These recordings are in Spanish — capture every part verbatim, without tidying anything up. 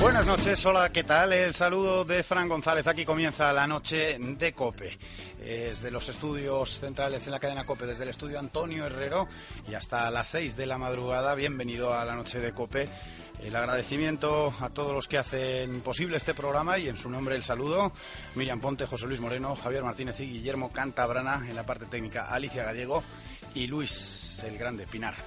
Buenas noches, hola, ¿qué tal? El saludo de Fran González. Aquí comienza la noche de COPE. Desde los estudios centrales en la cadena COPE, desde el estudio Antonio Herrero y hasta las seis de la madrugada. Bienvenido a la noche de COPE. El agradecimiento a todos los que hacen posible este programa y en su nombre el saludo. Miriam Ponte, José Luis Moreno, Javier Martínez y Guillermo Cantabrana. En la parte técnica, Alicia Gallego y Luis el Grande Pinar.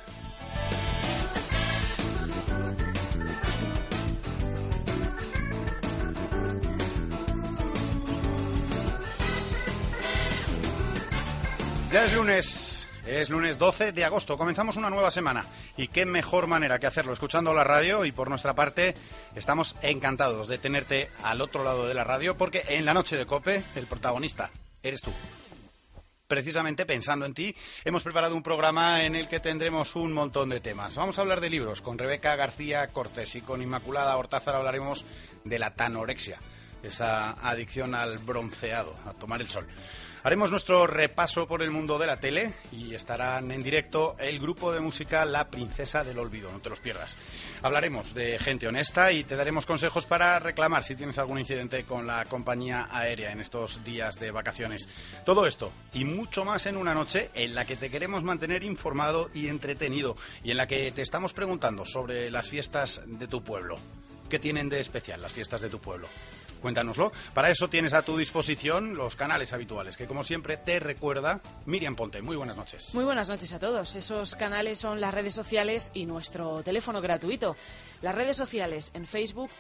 Ya es lunes, es lunes doce de agosto, comenzamos una nueva semana y qué mejor manera que hacerlo escuchando la radio. Y por nuestra parte estamos encantados de tenerte al otro lado de la radio, porque en la noche de COPE el protagonista eres tú. Precisamente pensando en ti, hemos preparado un programa en el que tendremos un montón de temas. Vamos a hablar de libros con Rebeca García Cortés y con Inmaculada Hortázar hablaremos de la tanorexia, esa adicción al bronceado, a tomar el sol. Haremos nuestro repaso por el mundo de la tele y estarán en directo el grupo de música La Princesa del Olvido, no te los pierdas. Hablaremos de gente honesta y te daremos consejos para reclamar si tienes algún incidente con la compañía aérea en estos días de vacaciones. Todo esto y mucho más en una noche en la que te queremos mantener informado y entretenido y en la que te estamos preguntando sobre las fiestas de tu pueblo. ¿Qué tienen de especial las fiestas de tu pueblo? Cuéntanoslo. Para eso tienes a tu disposición los canales habituales, que como siempre te recuerda Miriam Ponte. Muy buenas noches. Muy buenas noches a todos. Esos canales son las redes sociales y nuestro teléfono gratuito. Las redes sociales en Facebook,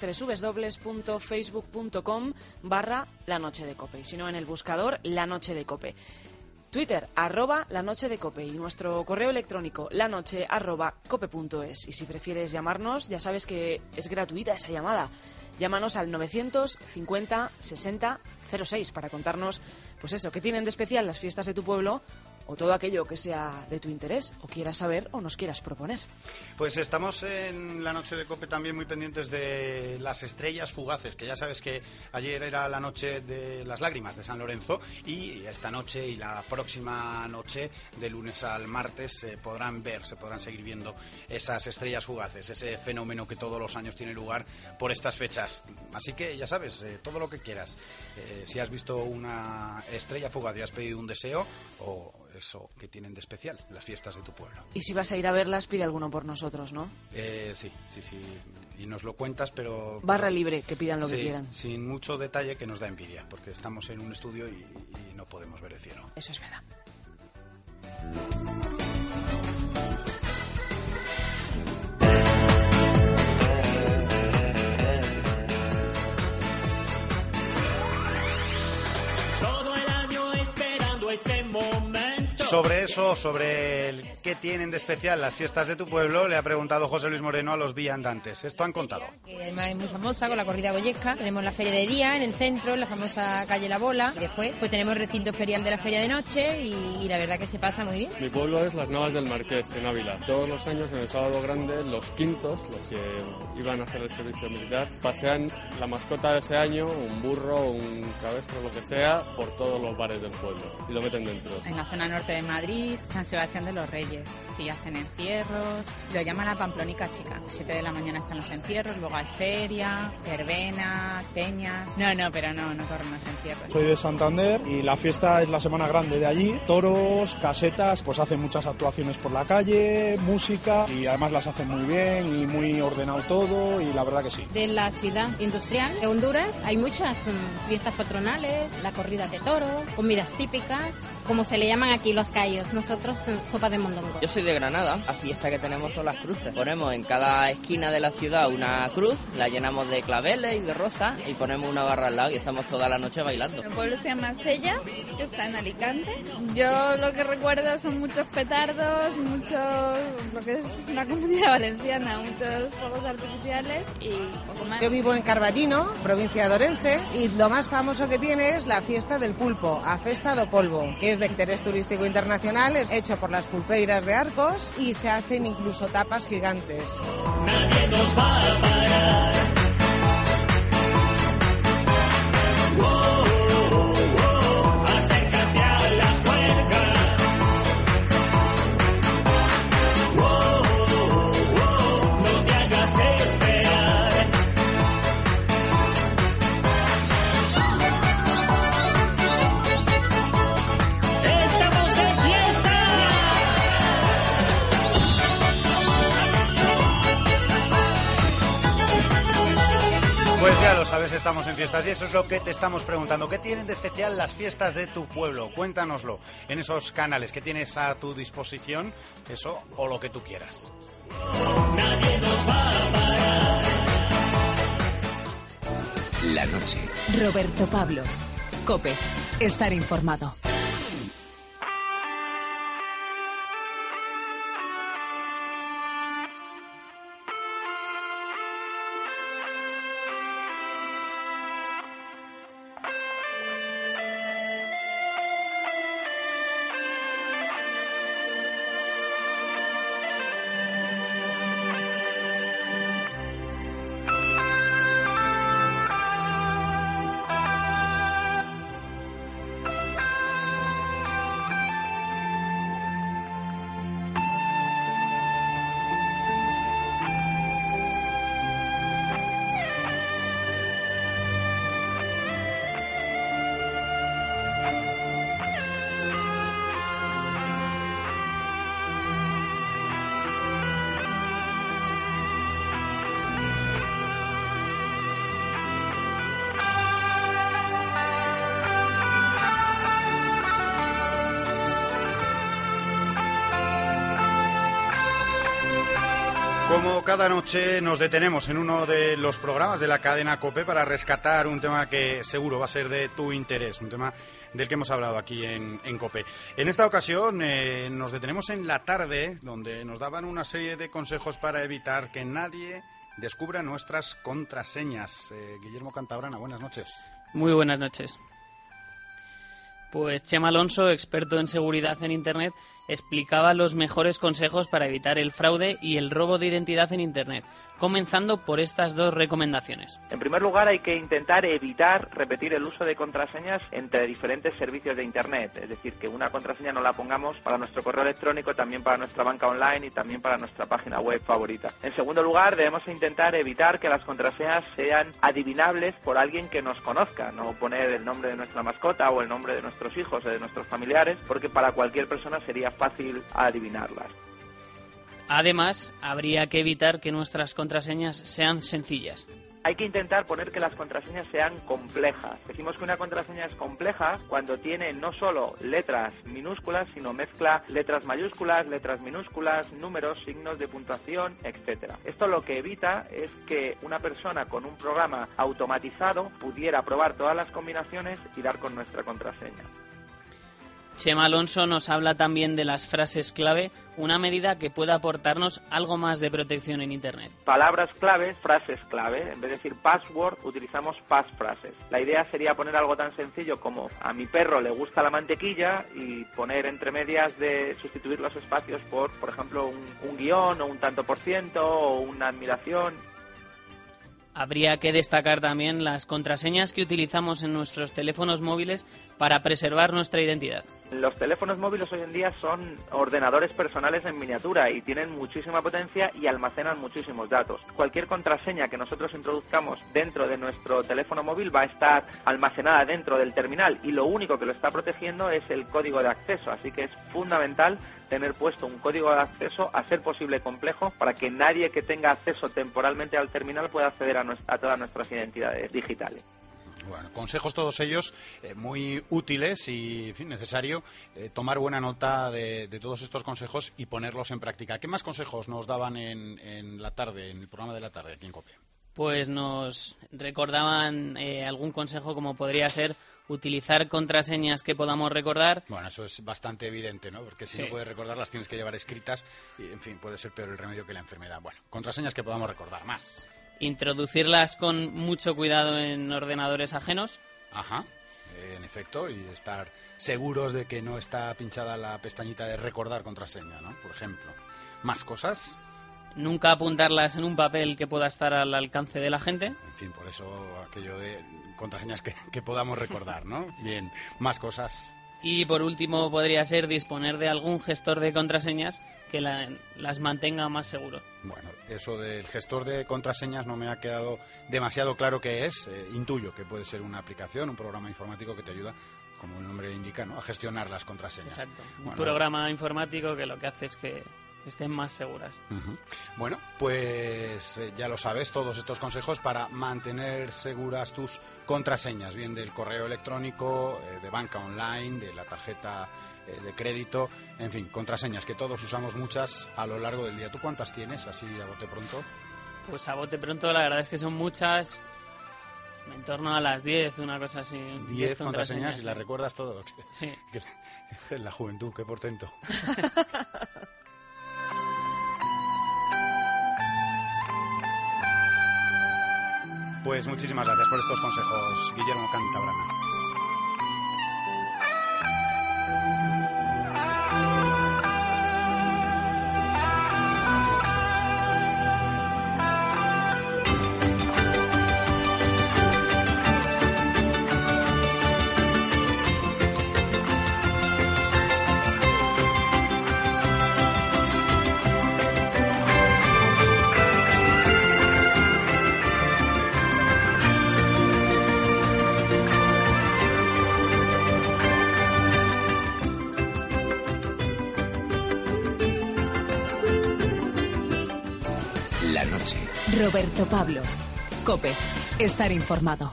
www.facebook.com barra La Noche de Cope. Y si no, en el buscador La Noche de Cope. Twitter, arroba La Noche de Cope, y nuestro correo electrónico, lanoche arroba cope punto es. Y si prefieres llamarnos, ya sabes que es gratuita esa llamada. Llámanos al novecientos cincuenta sesenta cero seis para contarnos, pues eso, qué tienen de especial las fiestas de tu pueblo o todo aquello que sea de tu interés o quieras saber o nos quieras proponer. Pues estamos en la noche de COPE también muy pendientes de las estrellas fugaces, que ya sabes que ayer era la noche de las lágrimas de San Lorenzo y esta noche y la próxima noche, de lunes al martes, se podrán ver, se podrán seguir viendo esas estrellas fugaces, ese fenómeno que todos los años tiene lugar por estas fechas. Así que ya sabes, eh, todo lo que quieras. Eh, si has visto una estrella fugaz y has pedido un deseo, o eso que tienen de especial las fiestas de tu pueblo. Y si vas a ir a verlas, pide alguno por nosotros, ¿no? Eh, sí, sí, sí. Y nos lo cuentas, pero... Barra pero, libre, que pidan lo sí, que quieran. Sin mucho detalle, que nos da envidia, porque estamos en un estudio y, y no podemos ver el cielo. Eso es verdad. Este momento. Sobre eso, sobre el qué tienen de especial las fiestas de tu pueblo, le ha preguntado José Luis Moreno a los viandantes. Esto han contado. Que además es muy famosa con la corrida boyesca. Tenemos la feria de día en el centro, en la famosa calle La Bola. Y después pues tenemos el recinto ferial de la feria de noche y, y la verdad que se pasa muy bien. Mi pueblo es Las Navas del Marqués, en Ávila. Todos los años en el sábado grande, los quintos, los que iban a hacer el servicio militar, pasean la mascota de ese año, un burro, un cabestro, lo que sea, por todos los bares del pueblo y lo meten dentro. En la zona norte de Madrid, San Sebastián de los Reyes, y hacen encierros, lo llaman la Pamplónica Chica. A las siete de la mañana están los encierros, luego hay feria, verbena, peñas. No, no, pero no, no corren los encierros. Soy de Santander y la fiesta es la semana grande de allí. Toros, casetas, pues hacen muchas actuaciones por la calle, música, y además las hacen muy bien y muy ordenado todo, y la verdad que sí. De la ciudad industrial de Honduras hay muchas um, fiestas patronales, la corrida de toros, comidas típicas, como se le llaman aquí los callos, nosotros sopa de mondongo. Yo soy de Granada, la fiesta que tenemos son las cruces. Ponemos en cada esquina de la ciudad una cruz, la llenamos de claveles y de rosas y ponemos una barra al lado y estamos toda la noche bailando. El pueblo se llama Sella, que está en Alicante. Yo lo que recuerdo son muchos petardos, muchos, lo que es una comunidad valenciana, muchos fuegos artificiales y poco más. Yo vivo en Carballino, provincia de Orense, y lo más famoso que tiene es la fiesta del pulpo, a Festa do Polvo, que es de interés turístico internacional, es hecho por las pulpeiras de Arcos y se hacen incluso tapas gigantes. Nadie nos va a parar. Wow, wow, wow, acércate a la juerga. Wow, wow, no te hagas esperar. lo sabes, estamos en fiestas y eso es lo que te estamos preguntando. ¿Qué tienen de especial las fiestas de tu pueblo? Cuéntanoslo en esos canales que tienes a tu disposición, eso o lo que tú quieras. Nadie nos va a parar. La noche. Roberto Pablo. COPE. Estar informado. Como cada noche nos detenemos en uno de los programas de la cadena COPE para rescatar un tema que seguro va a ser de tu interés, un tema del que hemos hablado aquí en, en COPE. En esta ocasión eh, nos detenemos en la tarde, donde nos daban una serie de consejos para evitar que nadie descubra nuestras contraseñas. Eh, Guillermo Cantabrana, buenas noches. Muy buenas noches. Pues Chema Alonso, experto en seguridad en Internet, explicaba los mejores consejos para evitar el fraude y el robo de identidad en Internet, comenzando por estas dos recomendaciones. En primer lugar, hay que intentar evitar repetir el uso de contraseñas entre diferentes servicios de Internet, es decir, que una contraseña no la pongamos para nuestro correo electrónico, también para nuestra banca online y también para nuestra página web favorita. En segundo lugar, debemos intentar evitar que las contraseñas sean adivinables por alguien que nos conozca, no poner el nombre de nuestra mascota o el nombre de nuestros hijos o de nuestros familiares, porque para cualquier persona sería fácil adivinarlas. Además, habría que evitar que nuestras contraseñas sean sencillas. Hay que intentar poner que las contraseñas sean complejas. Decimos que una contraseña es compleja cuando tiene no solo letras minúsculas, sino mezcla letras mayúsculas, letras minúsculas, números, signos de puntuación, etcétera. Esto lo que evita es que una persona con un programa automatizado pudiera probar todas las combinaciones y dar con nuestra contraseña. Chema Alonso nos habla también de las frases clave, una medida que pueda aportarnos algo más de protección en Internet. Palabras claves, frases clave. En vez de decir password, utilizamos passphrases. La idea sería poner algo tan sencillo como a mi perro le gusta la mantequilla y poner entre medias de sustituir los espacios por, por ejemplo, un, un guión o un tanto por ciento o una admiración. Habría que destacar también las contraseñas que utilizamos en nuestros teléfonos móviles para preservar nuestra identidad. Los teléfonos móviles hoy en día son ordenadores personales en miniatura y tienen muchísima potencia y almacenan muchísimos datos. Cualquier contraseña que nosotros introduzcamos dentro de nuestro teléfono móvil va a estar almacenada dentro del terminal y lo único que lo está protegiendo es el código de acceso, así que es fundamental tener puesto un código de acceso, a ser posible complejo, para que nadie que tenga acceso temporalmente al terminal pueda acceder a, nuestra, a todas nuestras identidades digitales. Bueno, consejos todos ellos eh, muy útiles y en fin, necesario eh, tomar buena nota de, de todos estos consejos y ponerlos en práctica. ¿Qué más consejos nos daban en, en la tarde, en el programa de la tarde aquí en COPE? Pues nos recordaban eh, algún consejo como podría ser utilizar contraseñas que podamos recordar. Bueno, eso es bastante evidente, ¿no? Porque si sí. no puedes recordarlas tienes que llevar escritas y, en fin, puede ser peor el remedio que la enfermedad. Bueno, contraseñas que podamos recordar más. Introducirlas con mucho cuidado en ordenadores ajenos. Ajá, eh, en efecto, y estar seguros de que no está pinchada la pestañita de recordar contraseña, ¿no? Por ejemplo. ¿Más cosas? Nunca apuntarlas en un papel que pueda estar al alcance de la gente. En fin, por eso aquello de contraseñas que, que podamos recordar, ¿no? Bien, más cosas. Y por último podría ser disponer de algún gestor de contraseñas que la, las mantenga más seguro. Bueno, eso del gestor de contraseñas no me ha quedado demasiado claro qué es. Eh, intuyo que puede ser una aplicación, un programa informático que te ayuda, como el nombre indica, ¿no?, a gestionar las contraseñas. Exacto. Un bueno, programa informático que lo que hace es que estén más seguras. Uh-huh. Bueno, pues eh, ya lo sabes, todos estos consejos para mantener seguras tus contraseñas, bien del correo electrónico, eh, de banca online, de la tarjeta eh, de crédito, en fin, contraseñas que todos usamos muchas a lo largo del día. ¿Tú cuántas tienes, así a bote pronto? Pues a bote pronto la verdad es que son muchas, en torno a las diez, una cosa así. diez contraseñas y sí. las recuerdas todo. Sí. La juventud, qué portento. Pues muchísimas gracias por estos consejos, Guillermo Cantabrana. Roberto Pablo. COPE. Estar informado.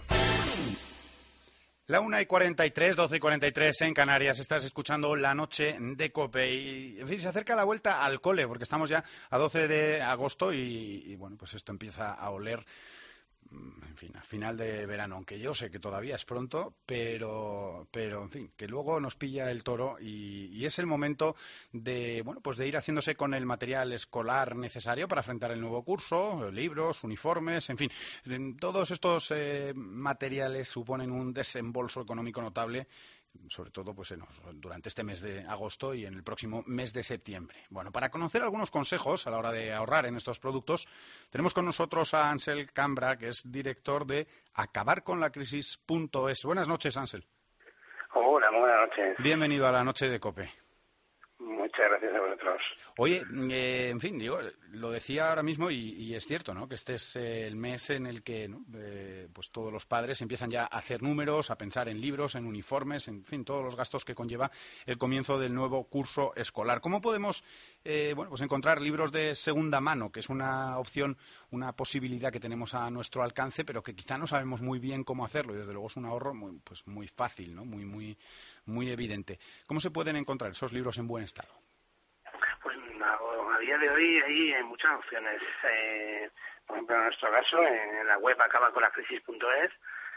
La una y cuarenta y tres, doce y cuarenta y tres en Canarias. Estás escuchando La Noche de COPE. Y, en fin, se acerca la vuelta al cole, porque estamos ya a doce de agosto y, y bueno, pues esto empieza a oler, en fin, a final de verano, aunque yo sé que todavía es pronto, pero, pero en fin, que luego nos pilla el toro y, y es el momento de, bueno, pues de ir haciéndose con el material escolar necesario para afrontar el nuevo curso, libros, uniformes, en fin, todos estos eh, materiales suponen un desembolso económico notable, sobre todo pues en, durante este mes de agosto y en el próximo mes de septiembre. Bueno, para conocer algunos consejos a la hora de ahorrar en estos productos, tenemos con nosotros a Ansel Cambra, que es director de acabar con la crisis punto es. Buenas noches, Ansel. Hola, muy buenas noches. Bienvenido a La Noche de COPE. Muchas gracias a vosotros. Oye, eh, en fin, digo, lo decía ahora mismo y, y es cierto, ¿no? Que este es eh, el mes en el que, ¿no? eh, pues todos los padres empiezan ya a hacer números, a pensar en libros, en uniformes, en fin, todos los gastos que conlleva el comienzo del nuevo curso escolar. ¿Cómo podemos, eh, bueno, pues encontrar libros de segunda mano, que es una opción, una posibilidad que tenemos a nuestro alcance, pero que quizá no sabemos muy bien cómo hacerlo y desde luego es un ahorro muy, pues muy fácil, ¿no? Muy, muy, muy evidente. ¿Cómo se pueden encontrar esos libros en buen estado? Pues a día de hoy hay muchas opciones. Eh, por ejemplo, en nuestro caso, en la web acaba con la crisis punto es,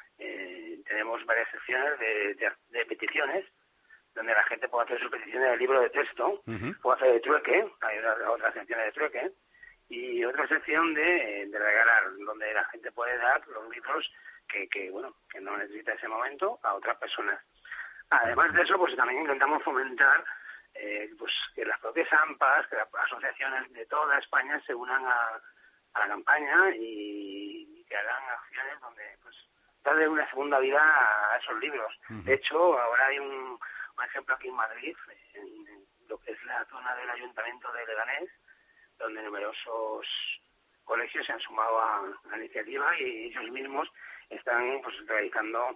eh, tenemos varias secciones de, de, de peticiones, donde la gente puede hacer sus peticiones de libro de texto, uh-huh. puede hacer de trueque, hay otra, otra sección de trueque, y otra sección de, de regalar, donde la gente puede dar los libros que, que, bueno, que no necesita ese momento a otras personas. Además de eso, pues también intentamos fomentar Eh, pues que las propias AMPAs, que las asociaciones de toda España se unan a, a la campaña y, y que hagan acciones donde pues darle una segunda vida a esos libros. Uh-huh. De hecho, ahora hay un, un ejemplo aquí en Madrid, en, en lo que es la zona del Ayuntamiento de Leganés, donde numerosos colegios se han sumado a la iniciativa y ellos mismos están pues realizando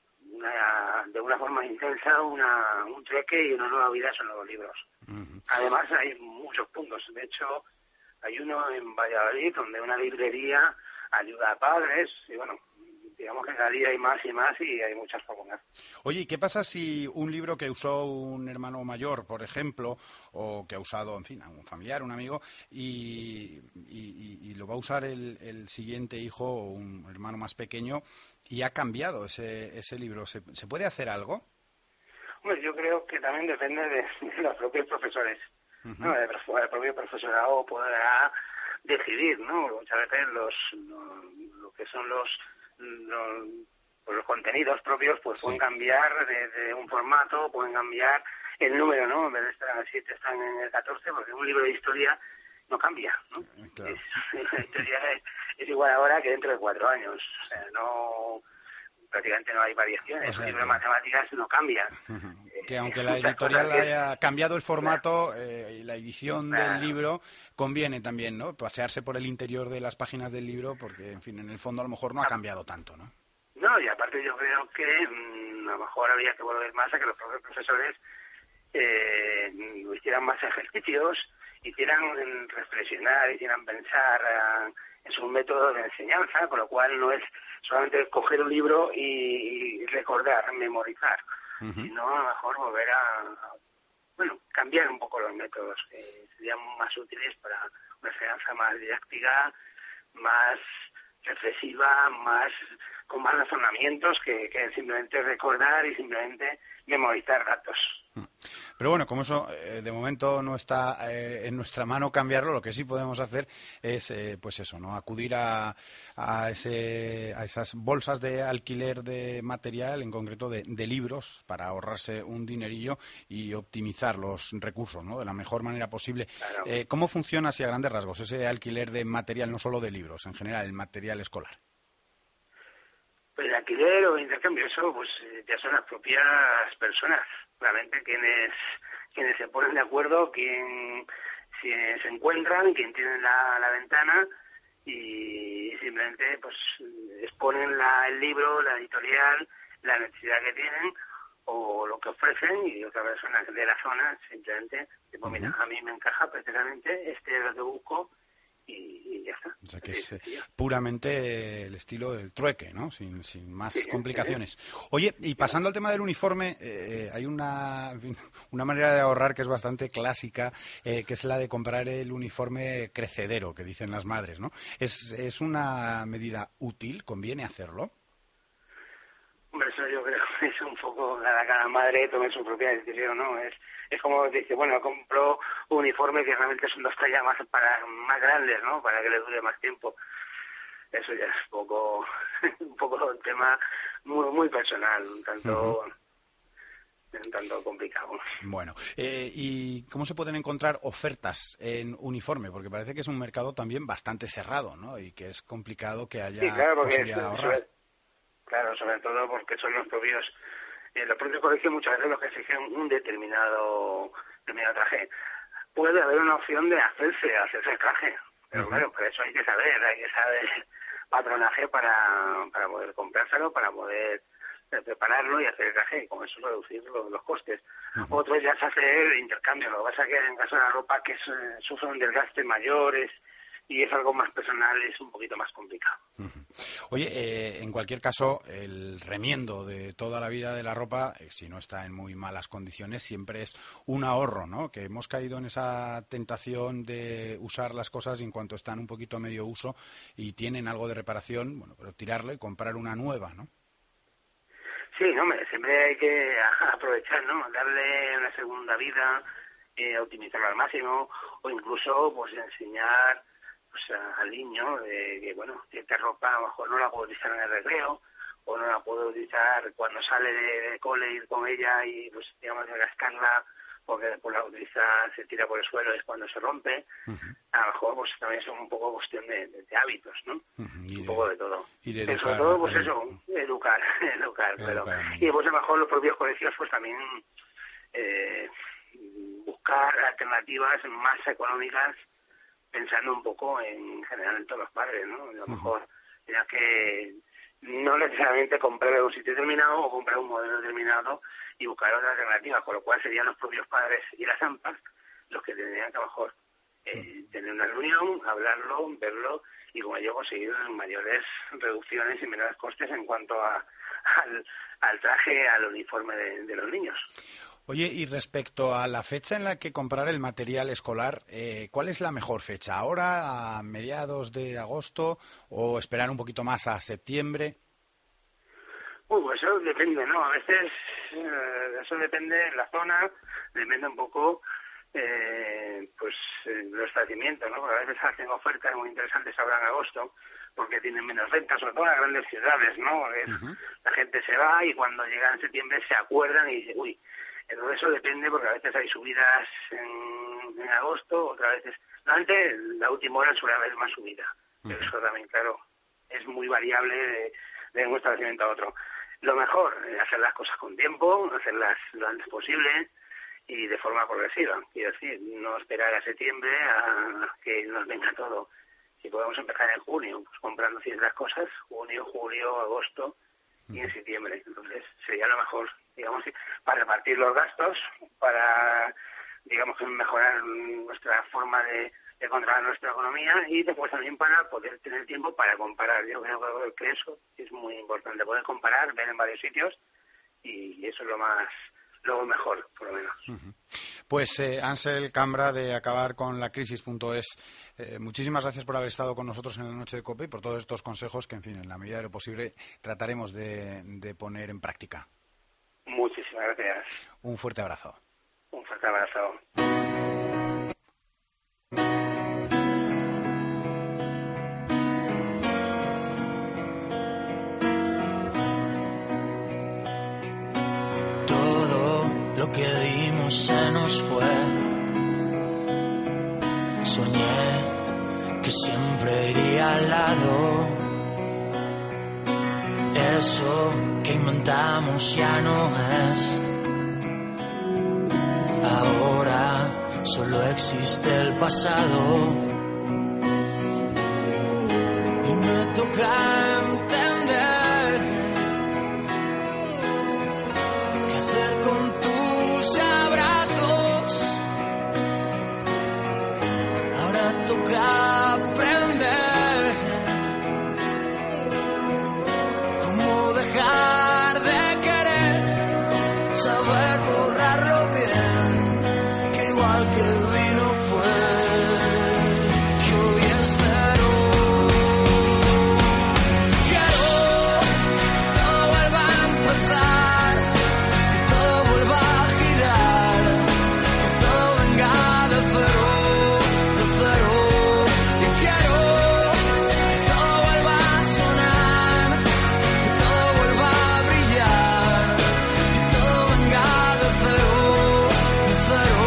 Una, de una forma intensa una, un trueque y una nueva vida son los libros. Uh-huh. Además hay muchos puntos, de hecho hay uno en Valladolid donde una librería ayuda a padres y bueno, digamos que cada día hay más y más y hay muchas formas. Oye, ¿y qué pasa si un libro que usó un hermano mayor, por ejemplo, o que ha usado, en fin, un familiar, un amigo, y, y, y lo va a usar el, el siguiente hijo o un hermano más pequeño y ha cambiado ese, ese libro? ¿Se, ¿Se puede hacer algo? Pues yo creo que también depende de, de los propios profesores. Uh-huh. ¿No? El, el propio profesorado podrá decidir, ¿no? Muchas veces los, lo, lo que son los Los, pues los contenidos propios pues sí. pueden cambiar de, de un formato, pueden cambiar el número, ¿no? En vez de estar en el siete están en el catorce, porque un libro de historia no cambia, ¿no? Claro. Es, la historia es, es igual ahora que dentro de cuatro años. O sea, no, prácticamente no hay variaciones. O sea, un libro que... de matemáticas no cambia. Que aunque la editorial haya cambiado el formato eh, y la edición claro. del libro, conviene también, ¿no? Pasearse por el interior de las páginas del libro, porque, en fin, en el fondo a lo mejor no ha cambiado tanto, ¿no? No, y aparte yo creo que mmm, a lo mejor habría que volver más a que los propios profesores eh, hicieran más ejercicios, hicieran reflexionar, hicieran pensar uh, en su método de enseñanza, con lo cual no es solamente coger un libro y, y recordar, memorizar, uh-huh. sino a lo mejor volver a, a, bueno, cambiar un poco los métodos, que serían más útiles para una enseñanza más didáctica, más reflexiva, más con más razonamientos que, que simplemente recordar y simplemente memorizar datos. Pero bueno, como eso eh, de momento no está eh, en nuestra mano cambiarlo, lo que sí podemos hacer es, eh, pues eso, ¿no? Acudir a, a, ese, a esas bolsas de alquiler de material, en concreto de, de libros, para ahorrarse un dinerillo y optimizar los recursos, ¿no? De la mejor manera posible. Claro. Eh, ¿Cómo funciona así a grandes rasgos ese alquiler de material, no solo de libros, en general, el material escolar? Pues el alquiler o intercambio, eso pues ya son las propias personas, realmente quienes quienes se ponen de acuerdo, quien si se encuentran, quien tienen la, la ventana y simplemente pues exponen la, el libro, la editorial, la necesidad que tienen o lo que ofrecen, y otra persona de la zona simplemente tipo, mira, a mí me encaja perfectamente, este es lo que busco. Y, y ya está. O sea que es eh, puramente el estilo del trueque, ¿no? Sin, sin más sí, complicaciones. Sí. Oye, y pasando al tema del uniforme, eh, hay una, en fin, una manera de ahorrar que es bastante clásica, eh, que es la de comprar el uniforme crecedero, que dicen las madres, ¿no? ¿Es, es una medida útil? ¿Conviene hacerlo? Hombre, eso yo creo que es un poco cada, cada madre tome su propia decisión, ¿no? Es es como dice, bueno, compro un uniforme que realmente son dos tallas más para más grandes, ¿no? Para que le dure más tiempo. Eso ya es un poco un poco un tema muy muy personal, un tanto uh-huh. un tanto complicado. Bueno, eh, ¿y cómo se pueden encontrar ofertas en uniforme? Porque parece que es un mercado también bastante cerrado, ¿no? Y que es complicado que haya sí, claro, posibilidad es, de ahorrar. Sobre, claro, sobre todo porque son los propios Eh, los propios colegios muchas veces los que exigen un determinado, determinado traje. Puede haber una opción de hacerse, hacerse el traje, pero uh-huh. claro, por eso hay que saber, hay que saber patronaje para, para poder comprárselo, para poder prepararlo y hacer el traje, y con eso reducir los, los costes. Uh-huh. Otros ya se hace el intercambio, lo que pasa es que en caso de la ropa que es, sufre un desgaste mayores y es algo más personal, es un poquito más complicado. Uh-huh. Oye, eh, en cualquier caso, el remiendo de toda la vida de la ropa, eh, si no está en muy malas condiciones, siempre es un ahorro, ¿no? Que hemos caído en esa tentación de usar las cosas y en cuanto están un poquito a medio uso y tienen algo de reparación, bueno, pero tirarlo y comprar una nueva, ¿no? Sí, no, siempre hay que aprovechar, ¿no? Darle una segunda vida, eh, optimizarlo al máximo, o incluso, pues, enseñar pues al niño de que, bueno, cierta ropa a lo mejor no la puedo utilizar en el recreo o no la puedo utilizar cuando sale de, de cole, ir con ella y, pues, digamos, desgastarla porque después la utiliza, se tira por el suelo, es cuando se rompe. Uh-huh. A lo mejor, pues, también es un poco cuestión de, de, de hábitos, ¿no? Uh-huh. Un de, poco de todo. Y de educar, educar, sobre todo, pues eso, educar, educar. Pero, y después, a lo mejor, los propios colegios, pues, también eh, buscar alternativas más económicas, pensando un poco en general en todos los padres, ¿no? A lo mejor, ya que no necesariamente comprar un sitio determinado o comprar un modelo determinado y buscar otra alternativa, con lo cual serían los propios padres y las AMPAs los que tendrían que a lo mejor eh, tener una reunión, hablarlo, verlo y con ello conseguir mayores reducciones y menores costes en cuanto a, al, al traje, al uniforme de, de los niños. Oye, y respecto a la fecha en la que comprar el material escolar, eh, ¿cuál es la mejor fecha? ¿Ahora, a mediados de agosto o esperar un poquito más a septiembre? Uh, pues eso depende, ¿no? A veces eh, eso depende de la zona, depende un poco eh, pues eh, los establecimientos, ¿no? Porque a veces hacen ofertas muy interesantes ahora en agosto porque tienen menos ventas, sobre todo en las grandes ciudades, ¿no? Porque uh-huh. la gente se va y cuando llega en septiembre se acuerdan y dicen, uy, entonces eso depende porque a veces hay subidas en, en agosto, otras veces... Normalmente la última hora suele haber más subida, uh-huh. pero eso también, claro, es muy variable de, de un establecimiento a otro. Lo mejor es hacer las cosas con tiempo, hacerlas lo antes posible y de forma progresiva. Quiero decir, no esperar a septiembre a que nos venga todo. Si podemos empezar en junio, pues comprando ciertas cosas, junio, julio, agosto y en septiembre. Entonces sería lo mejor digamos, para repartir los gastos, para, digamos, mejorar nuestra forma de, de controlar nuestra economía y después también para poder tener tiempo para comparar. Yo creo que eso es muy importante, poder comparar, ver en varios sitios y eso es lo más, lo mejor, por lo menos. Uh-huh. Pues eh, Ansel Cambra de acabar con la crisis punto es, eh, muchísimas gracias por haber estado con nosotros en la noche de COPE y por todos estos consejos que, en fin, en la medida de lo posible trataremos de, de poner en práctica. Muchísimas gracias. Un fuerte abrazo. Un fuerte abrazo. Lo que dimos se nos fue. Soñé que siempre iría al lado. Eso que inventamos ya no es. Ahora solo existe el pasado. Y me toca entender qué hacer con tu abrazos. Ahora toca aprender cómo dejar de querer, saber borrarlo bien, que igual que vino fue. Que hoy es cero. Quiero que todo vuelva a empezar, que todo vuelva a girar, que todo venga de cero, de cero. Y quiero que todo vuelva a sonar, que todo vuelva a brillar, que todo venga de cero, de cero.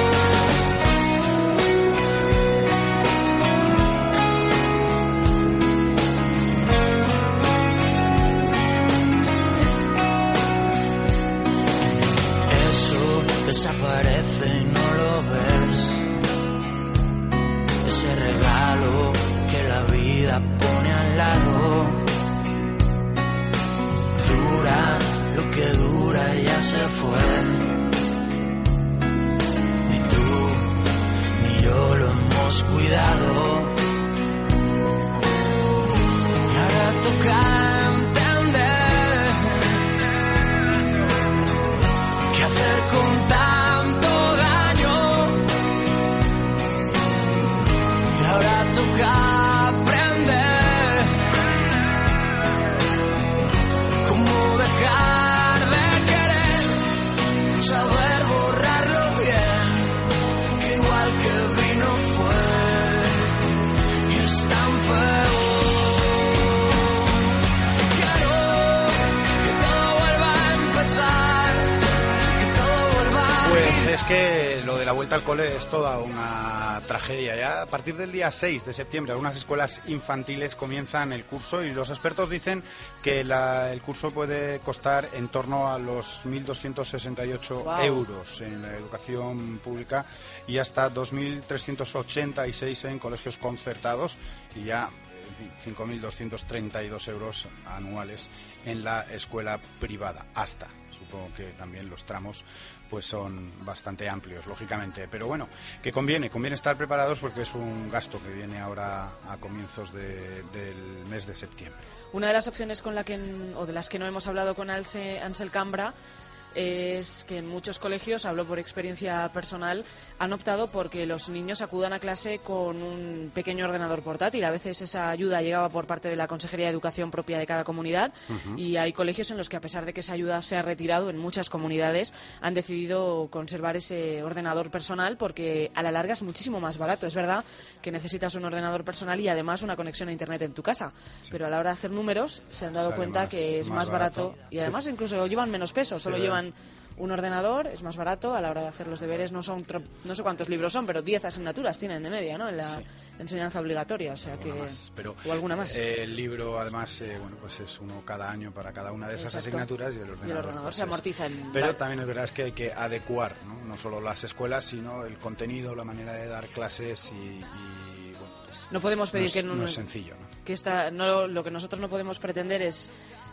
Eso desaparece y no lo ves. Ese regalo que la vida pone al lado. Dura lo que dura y ya se fue. Ni tú ni yo lo hemos cuidado. Y ahora toca entender qué hacer con tanto daño. Y ahora toca aprender cómo dejar de querer, saber borrarlo bien, que igual que vino fue. Y es tan feo. Quiero que todo vuelva a empezar, que todo vuelva a Pues es que lo de la vuelta al cole es toda una tragedia. Ya a partir del día seis de septiembre algunas escuelas infantiles comienzan el curso y los expertos dicen que la, el curso puede costar en torno a los mil doscientos sesenta y ocho Wow. euros en la educación pública y hasta dos mil trescientos ochenta y seis en colegios concertados y ya cinco mil doscientos treinta y dos euros anuales en la escuela privada. Hasta, supongo que también los tramos pues son bastante amplios, lógicamente. Pero bueno, que conviene, conviene estar preparados porque es un gasto que viene ahora a comienzos de, del mes de septiembre. Una de las opciones con la que, o de las que no hemos hablado con Alse, Ansel Cambra es que en muchos colegios, hablo por experiencia personal, han optado porque los niños acudan a clase con un pequeño ordenador portátil. A veces esa ayuda llegaba por parte de la Consejería de Educación propia de cada comunidad. Uh-huh. Y hay colegios en los que, a pesar de que esa ayuda se ha retirado, en muchas comunidades han decidido conservar ese ordenador personal porque a la larga es muchísimo más barato. Es verdad que necesitas un ordenador personal y además una conexión a internet en tu casa, sí. Pero a la hora de hacer números se han dado Sale cuenta más, que es más, más barato, barato y además incluso llevan menos peso, solo sí, llevan un ordenador, es más barato, a la hora de hacer los deberes no son tro- no sé cuántos libros son, pero diez asignaturas tienen de media, ¿no? En la sí. enseñanza obligatoria, o sea que más, pero, o alguna más. Eh, el libro además eh, bueno, pues es uno cada año para cada una de esas Exacto. asignaturas y el ordenador, y el ordenador pues se amortiza en Pero la... también es verdad es que hay que adecuar, ¿no? No solo las escuelas, sino el contenido, la manera de dar clases y, y bueno, pues no podemos pedir no es, que no, no es sencillo, ¿no? Que esta, no, lo que nosotros no podemos pretender es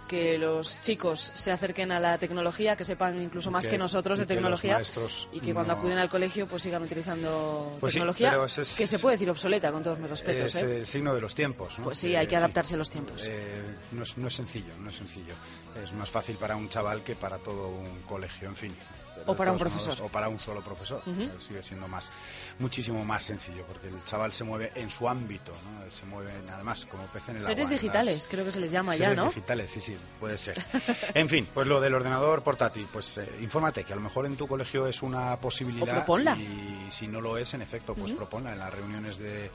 que los chicos se acerquen a la tecnología, que sepan incluso más que, que nosotros de que tecnología y que cuando no... acuden al colegio pues sigan utilizando pues tecnología, sí, es, que se puede decir obsoleta con todos mis respetos. Es ¿eh? el signo de los tiempos, ¿no? Pues sí, eh, hay que adaptarse a los tiempos. Eh, no, es, no es sencillo, no es sencillo. Es más fácil para un chaval que para todo un colegio, en fin. O para un profesor. Modos, o para un solo profesor. Uh-huh. Sigue siendo más, muchísimo más sencillo, porque el chaval se mueve en su ámbito, ¿no? Se mueve nada más como pez en el Seres agua. digitales, las... creo que se les llama Seres ya, ¿no? Seres digitales, sí, sí, puede ser. En fin, pues lo del ordenador portátil, pues eh, infórmate, que a lo mejor en tu colegio es una posibilidad. O proponla. Y si no lo es, en efecto, pues uh-huh. proponla en las reuniones de,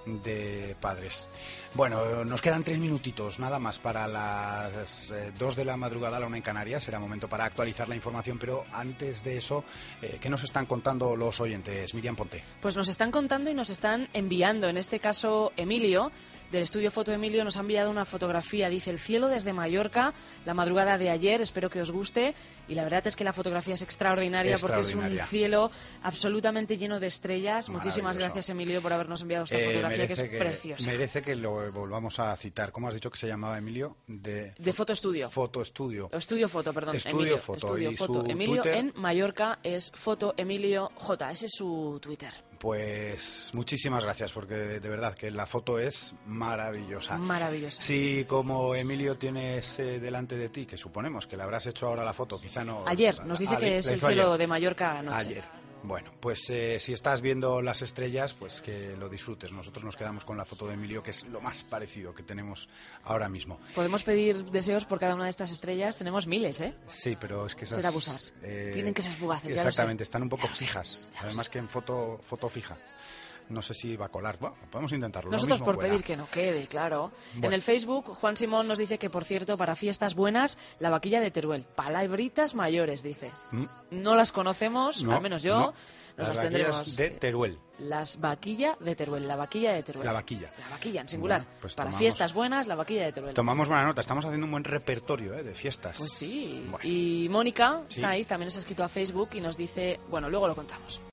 de padres. Bueno, nos quedan tres minutitos, nada más, para las eh, dos de la madrugada, la una en Canarias. Será momento para actualizar la información, pero antes de eso, eh, ¿qué nos están contando los oyentes? Miriam Ponte. Pues nos están contando y nos están enviando, en este caso Emilio, del estudio Foto Emilio, nos ha enviado una fotografía. Dice: el cielo desde Mallorca, la madrugada de ayer, espero que os guste. Y la verdad es que la fotografía es extraordinaria, extraordinaria. porque es un cielo absolutamente lleno de estrellas. Muchísimas gracias, Emilio, por habernos enviado esta eh, fotografía, que es que, preciosa. Merece que lo volvamos a citar. ¿Cómo has dicho que se llamaba, Emilio? De, de Foto Estudio. Foto Estudio. Estudio Foto, perdón. Estudio Emilio, Foto. Estudio ¿Y Foto. su Emilio Twitter? En Mallorca es Foto Emilio J. Ese es su Twitter. Pues muchísimas gracias, porque de verdad que la foto es maravillosa. Maravillosa. Si como Emilio tienes eh, delante de ti, que suponemos que le habrás hecho ahora la foto, quizá no... Ayer, nos dice a, que a, es el cielo ayer. de Mallorca anoche. Ayer. Bueno, pues eh, si estás viendo las estrellas, pues que lo disfrutes. Nosotros nos quedamos con la foto de Emilio, que es lo más parecido que tenemos ahora mismo. Podemos pedir deseos por cada una de estas estrellas. Tenemos miles, ¿eh? Sí, pero es que esas... Será abusar. Eh, Tienen que ser fugaces, ya exactamente, lo sé. Están un poco fijas. Además que en foto, foto fija. No sé si va a colar. Bueno, podemos intentarlo. Nosotros por cuela. pedir que no quede, claro. Bueno. En el Facebook, Juan Simón nos dice que, por cierto, para fiestas buenas, la vaquilla de Teruel. Palabritas mayores, dice. ¿Mm? No las conocemos, no, al menos yo. No. Nos las, las tendremos. de Teruel. Las vaquilla de Teruel. La vaquilla de Teruel. La vaquilla. La vaquilla, en singular. Bueno, pues para tomamos, fiestas buenas, la vaquilla de Teruel. Tomamos buena nota. Estamos haciendo un buen repertorio ¿eh? de fiestas. Pues sí. Bueno. Y Mónica ¿Sí? Saiz también nos ha escrito a Facebook y nos dice... Bueno, luego lo contamos.